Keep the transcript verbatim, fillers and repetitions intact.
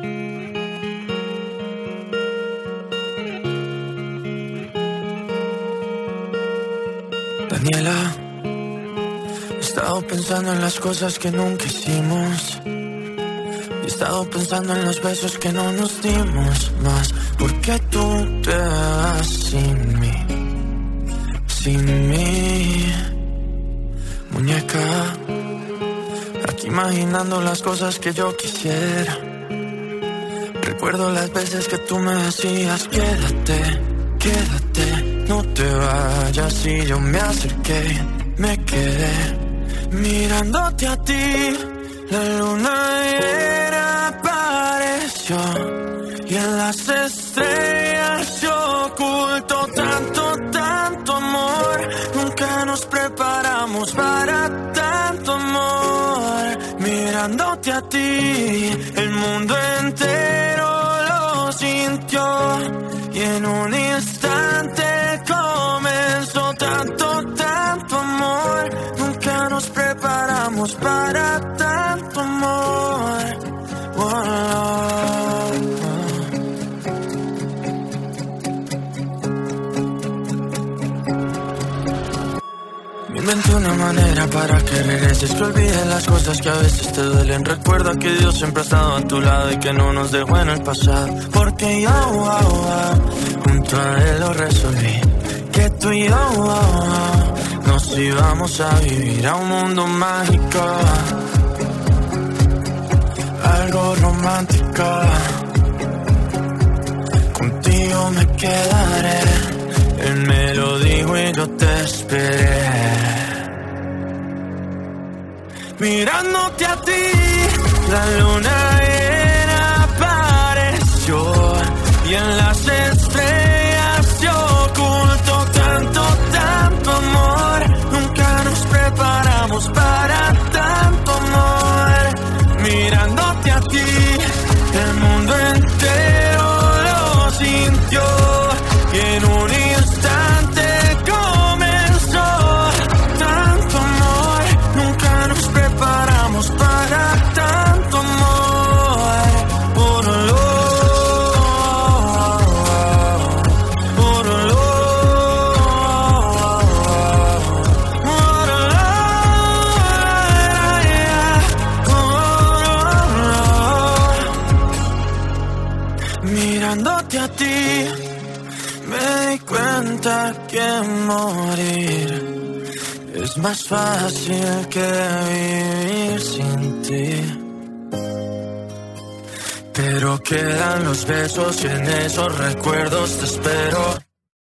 Daniela, he estado pensando en las cosas que nunca hicimos. He estado pensando en los besos que no nos dimos más. ¿Por qué tú te vas sin mí? Sin mí, muñeca. Aquí imaginando las cosas que yo quisiera. Recuerdo las veces que tú me decías: quédate, quédate, no te vayas. Y yo me acerqué, me quedé mirándote a ti. La luna llena apareció y en las estrellas se ocultó tanto, tanto amor. Nunca nos preparamos para tanto amor. Mirándote a ti, el mundo entero lo sintió y en un instante comenzó tanto, tanto amor. Nunca nos preparamos para tanto amor. Oh, oh, oh. Me inventé una manera para que regreses, que olvides las cosas que a veces te duelen. Recuerda que Dios siempre ha estado a tu lado y que no nos dejó en el pasado. Porque yo, oh, oh, junto a él lo resolví, que tú y yo, oh, oh, nos íbamos a vivir a un mundo mágico, algo romántico. Contigo me quedaré, él me lo dijo y yo te esperé. Mirándote a ti, la luna llena apareció y en las estrellas se ocultó tanto, tanto amor. Nunca nos preparamos para tanto amor. Mirándote a ti, el mundo entero lo sintió y en un instante comenzó tanto amor. Nunca nos preparamos para tanto amor. Oh, no, no. Mirándote a ti, me di cuenta que morir es más fácil que vivir sin ti. Pero quedan los besos y en esos recuerdos te espero.